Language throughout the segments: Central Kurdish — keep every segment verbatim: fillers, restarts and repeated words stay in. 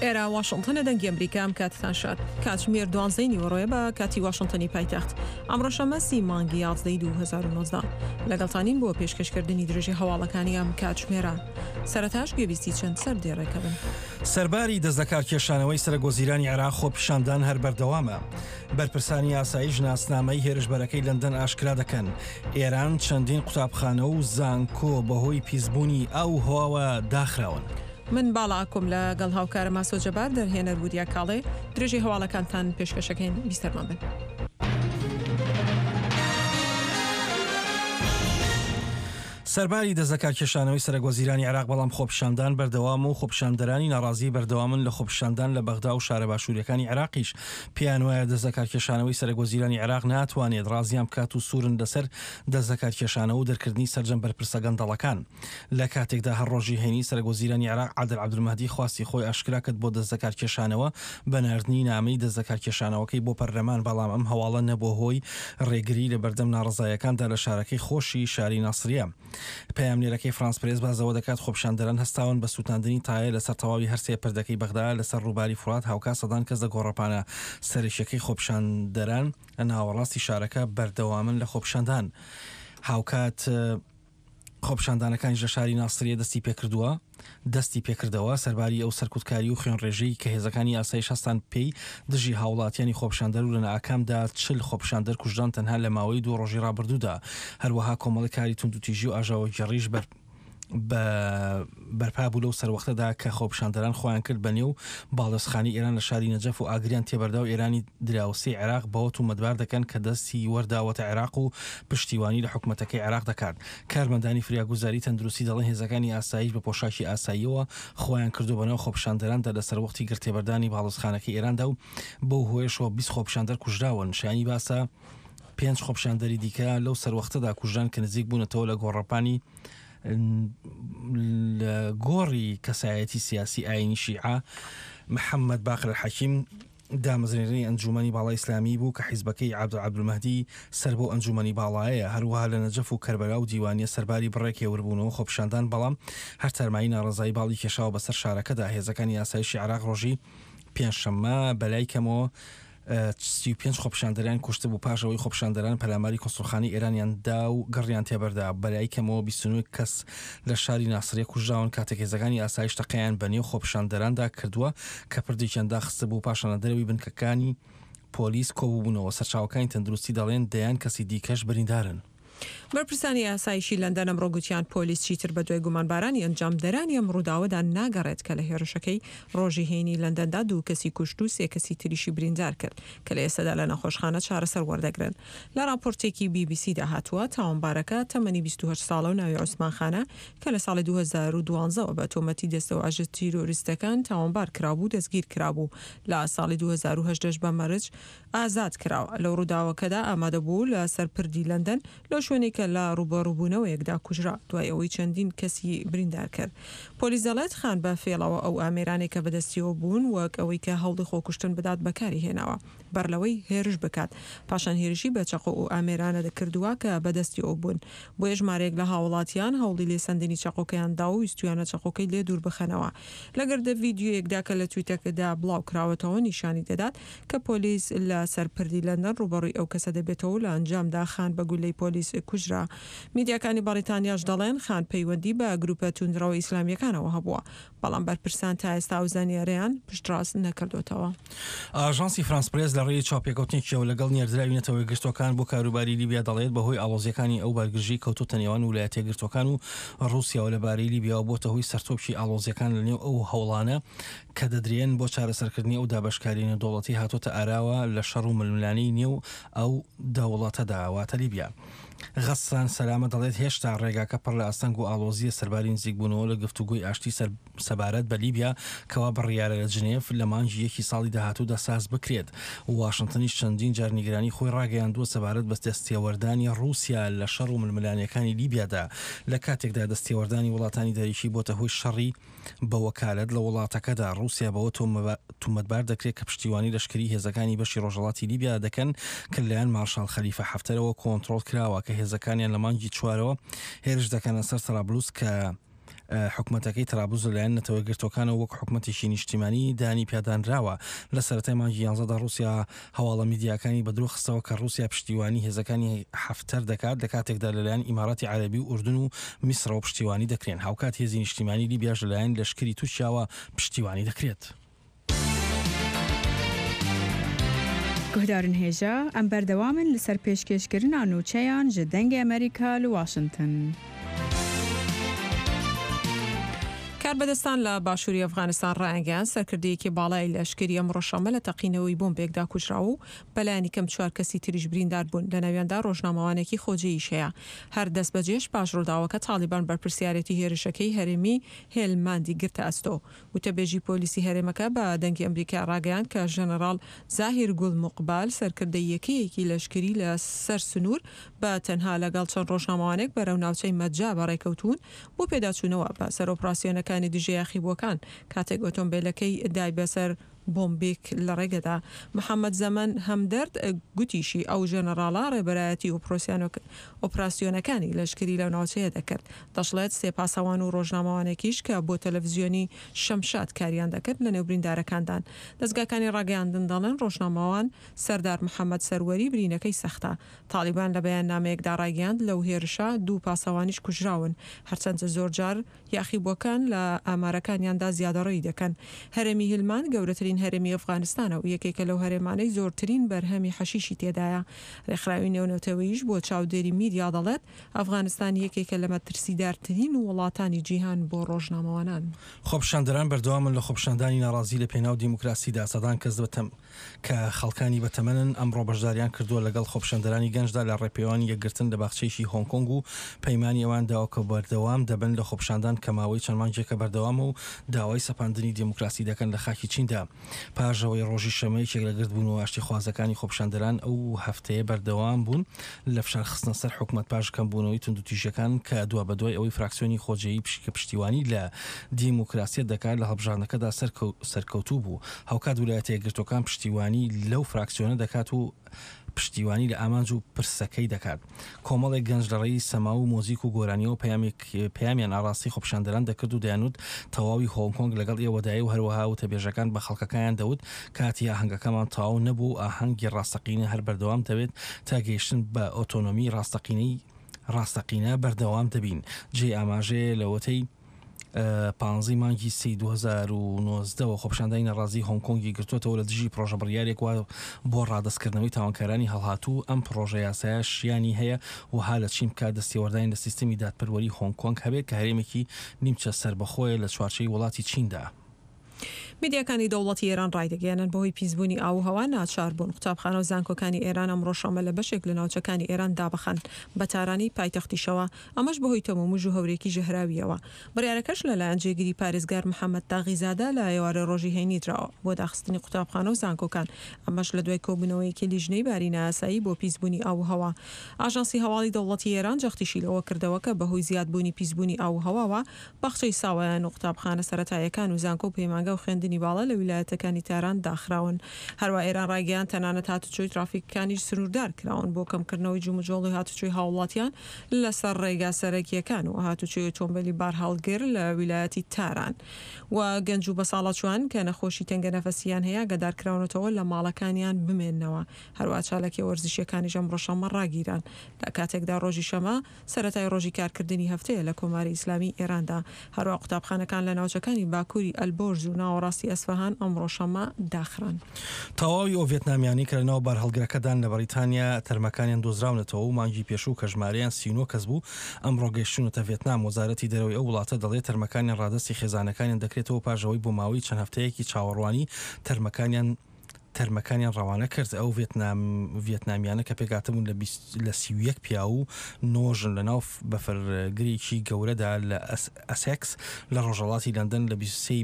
ئێرە واشنتنە دەنگی ئەمریکام کاتتان شاد کاتژمێر دوانزەی نیوەڕۆیە بە کاتی واشنتنی پایتەخت ئەمڕۆ شەمەسی مانگی یازدەی دوو هەزار و نۆزدە لەگەڵتانین بۆ پێشکەشکردنی درێژی هەواڵەکانی ئەم کاتژمێرە. سەرەتاش گوێبیستی چەند سەر دێڕێکە بن. سەرباری دەستەکارکێشانەوەی سەرۆگۆزیرانی عێراق خۆپیشاندان هەر بەردەوامە. بەرپرسانی یاسایی ژناسنامەی هێرشبەرەکەی لەندەن ئاشکرا دەکەن ئێران چەندین قوتابخانە و زانکۆ بەهۆی پیسبوونی ئەو هۆوە داخراون. من باڵاکم لەگەڵ هاوکارە ماسۆ جەبار دەرهێنەر بودیا کاڵێ درێژی هەواڵەکانتان پێشکەشەکەین بیستەرمان بن. سەرباری دەستەکارکێشانەوەی سەرۆگۆزیرانی عێراق بەڵام خۆپیشاندان بەردەوام و خۆپیشاندەرانی ناڕازی بەردەوامن لە خۆپیشاندان لە بەغدا و شارە باشووریەکانی عێراقیش پێیان وایە دەستەکارکێشانەوەی سەرۆگۆزیرانی عێراق ناتوانێت ڕازیان بکات و سوورن لەسەر دەستەکارکێشانە و دەرکردنی سەرجەم بەرپرسە گەندەڵەکان. لە کاتێکدا هەڕۆژی هێنی سەرۆگۆزیرانی عێراق عادل عەبدولمەهدی خواستی خۆی ئاشکرا کرد بۆ دەستەکارکێشانەوە بەناردنی نامەی دەستەکارکێشانەوەکەی بۆ پەرلەمان، بەڵام ئەم هەواڵە نەبووە هۆی ڕێگری لە بەردەم ناڕزایەکاندا لە شارەکەی خۆشی شاری ناسریە. پەیامنێرەکەی فرانس پرێس بازەوە دەکات خۆپیشاندەران هەستاون بە سووتاندنی تایە لەسەر تەواوی هەرسێ پردەکەی بەغدا لەسەر ڕووباری فورات هاوکا سەدان کەس لە گۆڕەپانە سەرکیەکەی خۆپیشاندەران لە ناوەڕاستی شارەکە بەردەوامن لە خۆپیشاندان. هاوکات خۆپیشاندانەکانی لە شاری ناسریە دەستی پێکردووە دەستی پێکردەوە سەرباری ئەو سەرکوتکاری و خوێنڕێژەی کە هێزەکانی یاسایی شەستان پێی دژی هاوڵاتیانی خۆپیشاندەر و لە نائاکامدا چل خۆپیشاندەر کوژدان تەنها لە ماوەی دوو ڕۆژی ڕابردوودا. هەروەها کۆمەڵی کاری توندوتیژی و ئاژاوە گەڕیش بەر بەرپا بوو لەو سەروەختەدا کە خۆپیشاندەران خۆیان کرد بە نێو باڵدەستخانی ئێران لە شاری نەجەف و ئاگریان تێبەردا و ئێرانی دراوسی عێراق بەوە تومەتبار دەکەن کە دەستی وەرداوەتە عێراق و پشتیوانی لە حکومەتەکەی عێراق دەکات. کارمەندانی فریاگوزاری تەندروستی دەڵێن هێزەکانی ئاسایش بە پۆشاکی ئاساییەوە خۆیان کردو بەنەوە خۆپیشاندەراندا لەسەر وەختی گرتێبەردانی باڵدەستخانەکەی ئێراندا و بەو هۆیشەوە بیست خۆپیشاندەر کوژراون. شایانی باسە پێنج خۆپیشاندەری دیکە لەو سەروەختەدا کوژران کە نزیک بوونەتەوە لە گۆڕەپانی گۆڕی کەسایەتی سیاسی ئاینی شیعە. محەممەد باقر حەکیم دامەزرێنەری ئەنجومەنی باڵای ئیسلامی بوو کە حیزبەکەی عادل عەبدولمەهدی سەر بۆ ئەنجومەنی باڵایە. هەروەها لە نەجەف و کەربەلا و دیوانیە سەرباری بڕێکی وەربوونەوە خۆپیشاندان، بەڵام هەر تەرمایی ناڕزایی باڵی کێشاوە بەسەر شارەکەدا. هێزەکانی یاسایشی عێراق ڕۆژی پێنجشەممە بەلای کەمەوە سی و پێنج خۆپیشاندەران کوشتە بوو پاشەوەی خۆپیشاندەران پەلاماری کۆنسڵخانەی ئێرانیاندا و گەڕیان تێبەردا. بەلای کەمەوە بیست و نۆ کەس لە شاری ناسریە کوژراون کاتێک هێزەکانی ئاسایش تەقەیان بەنێو خۆپیشاندەراندا کردووە کە پردێکیان داخستە بوو پاشانە دەرەوەی بنکەکانی پۆلیس کۆبووبوونەوە. سەرچاوەکانی تەندروستی دەڵێن دەیان کەسی دیکەش بریندارن. بەرپرسانی یاسایشی لەندەن ئەمڕۆ گوتیان پۆلیس چیتر بە دوای گومانبارانی ئەنجام دەرانی ئەم ڕووداوەدا ناگەڕێت کە لە هێرشەکەی ڕۆژی هێنی لەندەندا دوو کەسی کوشت و سێ کەسی تریشی بریندار کرد کە لە ئێستادا لە نەخۆشخانە چارەسەر وەردەگرن. لە راپۆرتێکی بی بی سی داهاتووە تاوانبارەکە تەمەنی بیست و هەشت ساڵە و ناوی عوسمان خانە کە لە ساڵی دوو هەزار و دوانزە بە تۆمەتی دەستەوە ئاژە تیرۆریستەکان تاوانبار کرابوو دەستگیر کرابوو. لە ساڵی دوو هەزار و هەژدە بە مەرج ئازاد کراوە. لەو ڕووداوەکەدا ئامادە بوو لە سەرپردی لەندەن لەو شوێنێک کە لە ڕوبەڕووبوونەوە یەکدا کوژرا دوای ئەوەی چەندین کەسی بریندار کرد. پۆلیس دەڵێت خان بە فێڵەوە ئەو ئامێرانێک کە بەدەستیەوە بوون وەک ئەوەی کە هەوڵی خۆکوشتن بدات بەکاری هێناوە بەرلەوەی هێرش بکات. پاشان هێرشی بە چەقۆ و ئامێرانە دەکردووە کە بەدەستیەوە بوون. بۆ ژمارەیەک لە هاوڵاتیان هەوڵی لێسەندنی چەقۆکەیاندا و ویستویانە چەقۆکەی لێ دوور بخەنەوە. لەگەردە ڤیدیۆیەکدا کە لە تویتەکەدا بڵاو کراوەتەوە نیشانی دەدات کە پۆلیس لە سەرپردی لەندەن ڕوبەڕووی ئەو کەسە دەبێتەوە لە ئەنجامدا خان بە گولەی پۆلیس کوژرا. میدیاکانی بەریتانیاش دەڵێن خان پەیوەندی بە گروپە توندڕەوە ئیسلامیەکانەوە هەبووە، بەڵام بەرپرسان تا ئێستا و زانیاریان پشتڕاست نەکردوتەوە. ئاژانسی فرانس پرێس لە ڕێی چاپێکەوتنێکیەوە لەگەڵ نێردراوی نەتەوەی گرتوەکان بۆ کاروباری لیبیا دەڵێت بەهۆی ئاڵۆزیەکانی ئەو بەرگژی کەوتوتە نێوان ویلایەتە گرتوەکان و ڕووسیاوە لەبارەی لیبیا بۆتە هۆی سەرتۆپی ئاڵۆزیەکان لە نێو ئەو هەوڵانە کە دەدرێن بۆ چارەسەرکردنی ئەو دابەشکاری نێودەوڵەتی هاتوۆتە ئاراوە لە شەڕ و ململانی نێو ئەو دەوڵەتەدا واتە لیبیا. غەسان سەلامە دەڵێت هێشتا ڕێگاکە پڕ لە ئاستەنگ و ئاڵۆزیە سەرباری نزیک بوونەوە لە گفتوگۆی ئاشتی سەبارەت بە لیبیا کەوا بڕیارە لە جنێف لە مانگی یەکی ساڵی داهاتوودا ساز بکرێت. واشنتنیش چەندین جارنیگرانی خۆی ڕاگەیاندووە سەبارەت بە دەستێوەردانی رووسیا لە شەڕ و ململانیەکانی لیبیادا لە کاتێکدا دەستێوەردانی وڵاتانی دەریشی بۆتە هۆی شەڕی بە وەکالەت لە وڵاتەکەدا. رووسیا بەوە تومەتبار دەکرێت کە پشتیوانی لەشکری هێزەکانی بەشی ڕۆژهەڵاتی لیبیا دەکەن کە لەلایەن مارشال خەلیفە حەفتەرەوە کۆنتڕۆڵ کراوە کە هێزەکانیان لە مانگی چوارەوە هێرش دەکەنە سەر سەرابلوس کە حکوومەتەکەی ترابوز لەلایەن نەتەوە گرتوەکانە وەک حکوومەتێکی نیشتیمانی دانی پیادانراوە لە سەرەتای مانگی یانزەدا رووسیا هەواڵە میدیاکانی بەدرۆ خستەوە کە رووسیا پشتیوانی هێزەکانی حفتەر دەکات لە کاتێکدا لەلایەن ئیماراتی عەرەبی و ئوردن و میسرەوە پشتیوانی دەکرێن هاوکات هێزی نیشتیمانی لیبیاش لەلایەن لەشکری تووشیاوە پشتیوانی دەکرێت. گهدارن هێژە ئەم بەردەوامن لەسەر پێشکەشکردنا نوچەیان ji dengê ئەمریکا لە واشنگتن. کاربەدەستان لە باشووری ئەفغانستان ڕائەنگەیان سەرکردەیەکی باڵای لەشکری ئەم ڕۆژەمە لە تەقینەوەی بۆمبێکدا کوژراوە و بەلایانی کەم چوار کەسی تریش بریندار بوون لە ناویاندا ڕۆژنامەوانێکی خۆجێیش هەیە. هەر دەست بەجێش پاش ڕووداوەکە تالیبان بەرپرسیارەتی هێرشەکەی هەرێمی هێلماندی گرتە ئەستۆ. وتەبێژی پۆلیسی هەرێمەکە بە دەنگی ئەمریکا ڕاگەیان کە ژەنەڕاڵ زاهیر گوڵ موقبال سەرکردەیەکیەکی لەشکری لە سەر سنوور بە تەنها لەگەڵ چەند ڕۆژنامەوانێک بەرەو ناوچەی مەجا بەڕێکەوتون بۆ پێداچوونەوە بە سەر ئۆپراسیۆنەکانی دژە یاخیبووەکان کاتێک ئۆتۆمبیلەکەی دای بەسەر بۆمبێک لە ڕێگەدا. محەممەد زەمەن هەمدەرد گوتیشی ئەو ژەنەڕاڵا ڕێبەرایەتی ئۆپراسیۆنەکانی لەشکری لەو ناوچەیە دەکرد. دەشڵێت سێ پاسەوان و ڕۆژنامەوانێکیش کە بۆ تەلەڤیزیۆنی شەمشاد کاریان دەکرد لە نێو بریندارەکاندان. دەستگاکانی ڕاگەیاندن دەڵێن ڕۆژنامەوان سەردار محەممەد سەروەری برینەکەی سەختە. تالیبان لە بەیان نامەیەکدا ڕاگەیاند لەو هێرشە دوو پاسەوانیش کوژراون هەرچەندە زۆرجار یاخیبووەکان لە ئامارەکانیاندا زیادەڕەوی دەکەن. هەرێمی هیلمان گەورەترین هەرێمی ئەفغانستانە و یەکێکە لەو هەرێمانەی زۆرترین بەرهەمی حەشیشی تێدایە. ڕێکخراوی نێونەتەوەیش بۆ چاودێری میدیا دەڵێت ئەفغانستان یەکێکە لە مەترسیدارترین وڵاتانی جیهان بۆ ڕۆژنامەوانان. خۆپشاندەران بەردەوامن لە خۆپشاندانی ناڕازی لە پێناو دیموکراسیدا سەدان کەس بەتەم کە خەڵکانی بەتەمەنن ئەمڕۆ بەشداریان کردووە لەگەڵ خۆپشاندەرانی گەنجدا لە ڕێپێوانی یەکگرتن لە باخچەیشی هۆنگکۆنگ و پەیمانی ئەوان داوە کە بەردەوام دەبن لە خۆپشاندان کە ماوەی چەند مانگێکە بەردەوامە و داوای سەپاندنی دیموکراسی دەکەن لە خاکی چیندا. پاژەوەی ڕۆژی شەمەیەکێک لە گرتبوون و ئاشتی خوازەکانی خۆپشاندەران ئەو هەفتەیە بەردەوام بوون لە فشار خستنە سەر حکوومەت پاش کەمبوونەوەی توندوتیژەکان کە دووە بەدوای ئەوەی فراکسیۆنی خۆجێیی پشکە پشتیوانی لە دیموکراسیەت دەکات لە هەڵبژاردنەکەدا سەرکەوتوو بوو. هەوکات ویلایەتە یەکگرتوەکان پشتیوانی لەو فراکسیۆنە دەکات و پشتیوانی لە ئامانج و پرسەکەی دەکات. کۆمەڵێک گەنج لەڕێی سەما و مۆزیک و گۆرانیەوە پەیامیان ئاڕاستی خۆپشاندەران دەکرد و دەیانوت تەواوی هۆنگکۆنگ لەگەڵ ئێوەدای و هەروەها و تەبێژەکان بە خەڵکەکەیان دەوت کاتی ئاهەنگەکەمان تەواو نەبوو ئاهەنگی ڕاستەقینە هەر بەردەوام دەبێت تا گەیشتن بە ئۆتۆنۆمی ڕاستەقینەی ڕاستەقینە بەردەوام دەبین. جێ ئاماژەیە لەوەتەی پانزەی مانگی سی دو هەزار و نۆزدەوە خۆپشاندانی نەڕازی هۆنگکۆنگی گرتوێتەوە لە دژی پرۆژە بڕیارێک وە بۆ ڕادەستکردنەوەی تاوانکارانی هەڵهاتوو. ئەم پرۆژە یاسایە شیانی هەیە و ها لە چین بکات دەستێوەردانی لە سیستەمی دادپەروەری هۆنگکۆنگ هەبێت کە هەرێمێکی نیمچە سەربەخۆیە لە چوارچەی وڵاتی چیندا. میدیاکانی دەوڵەتی ئێران ڕایدەگەیاندن بەهۆی پیسبوونی ئاوهەوا ناچار بوون. قوتابخانە و زانکۆکانی ئێران ئەم ڕۆژەمە لە بەشێک لە ناوچەکانی ئێران دابەخەن بە تارانی پایتەختیشەوە ئەمەش بەهۆی تەمەموج و هەورێکی ژەهراویەوە. بڕیارەکەش لەلایەن جێگیری پارێزگار محەممەد تاغیزادە لە ئێوارە ڕۆژی هێنیدراوە بۆ داخستنی قوتابخانە و زانکۆکان. ئەمەش لە دوای کۆبوونەوەیەکی لیژنەی بارینە ئاسایی بۆ پیسبوونی ئاوهەوا. ئاژانسی هەواڵی دەوڵەتی ئێران جەختیشی لەوە کردەوە کە بەهۆی زیادبوونی پیسبوونی ئاوهەواوە باخچەی ساوایان و قوتابخانە سەرەتاییەکان و زانکۆ و پەیمانگە و خوێندنی باڵا لە ویلایەتەکانی تاران داخراون. هەروە ئێران ڕایگەیان تەنانەت هاتوچۆی ترافیکەکانی سنووردار کراون بۆ کەمکردنەوەی جومجۆڵی هاتوچۆی هاوڵاتیان لەسەر ڕێگا سەرەکیەکان و هاتوچۆی ئۆتۆمبیلی بار هەڵگر لە ویلایەتی تاران و گەنج و بەساڵەچوان کە نەخۆشی تەنگە نەفەسیان هەیە گەدارکراونەتەوە لە ماڵەکانیان بمێننەوە. هەروە چالەکی وەرزشیەکانی ژەم ڕۆژەمە ڕاگیران لە کاتێکدا ڕۆژی شەمە سەرەتای ڕۆژی کارکردنی هەفتەیە لە کۆماری ئیسلامی ئێراندا. هەروە قوتابخانەکان لە ناوچەکانی باکووری ئەلبۆرز و ناوەڕاستی ئەسفەهان ئەمڕۆ شەمە داخران. تەواوی ئەو ڤێتنامیانی کە لەناو بار هەڵگرەکەدان لە بەریتانیا تەرمەکانیان دۆزراونەتەوە و مانگی پێشوو کە ژمارەیان سی و نۆ کەس بوو ئەمڕۆ گەیشتونەتە ڤێتنام. وەزارەتی دەرەوەی ئەو وڵاتە دەڵێت تەرمەکانیان ڕادستی خێزانەکانیان دەکرێتەوە پاژەوەی بۆ ماوەی چەند هەفتەیەکی چاوەڕوانی تەرمەکانیان تەرمەکانیان ڕەوانە کرد. ئەو ڤێتنامیانە کە پێکاتبوون لە سی و یەک پیا و نۆژن لە ناو بەفەرگرێکی گەورەدا لە ئەسێکس لە ڕۆژهەڵاتی لەندەن لە بیست و سێی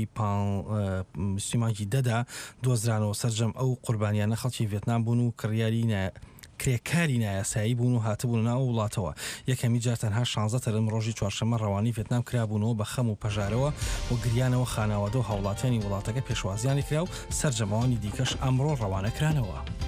مانگی دەدا دۆزرانەوە. سەرجەم ئەو قوربانیانە خەڵکی ڤێتنام بوون و کڕیاری کرێکاری نایاسایی بوون و هاتبوون ناو وڵاتەوە. یەکەمی جار تەنها شانزە تەرم ڕۆژی چوارشەمە ڕەوانی ڤێتنام کرابوونەوە بە خەم و پەژارەوە و گریانەوە خاناوادە و هاوڵاتیانی وڵاتەکە پێشوازیانی کرا و سەرجەمەوانی دیکەش ئەمڕۆ ڕەوانەکرانەوە.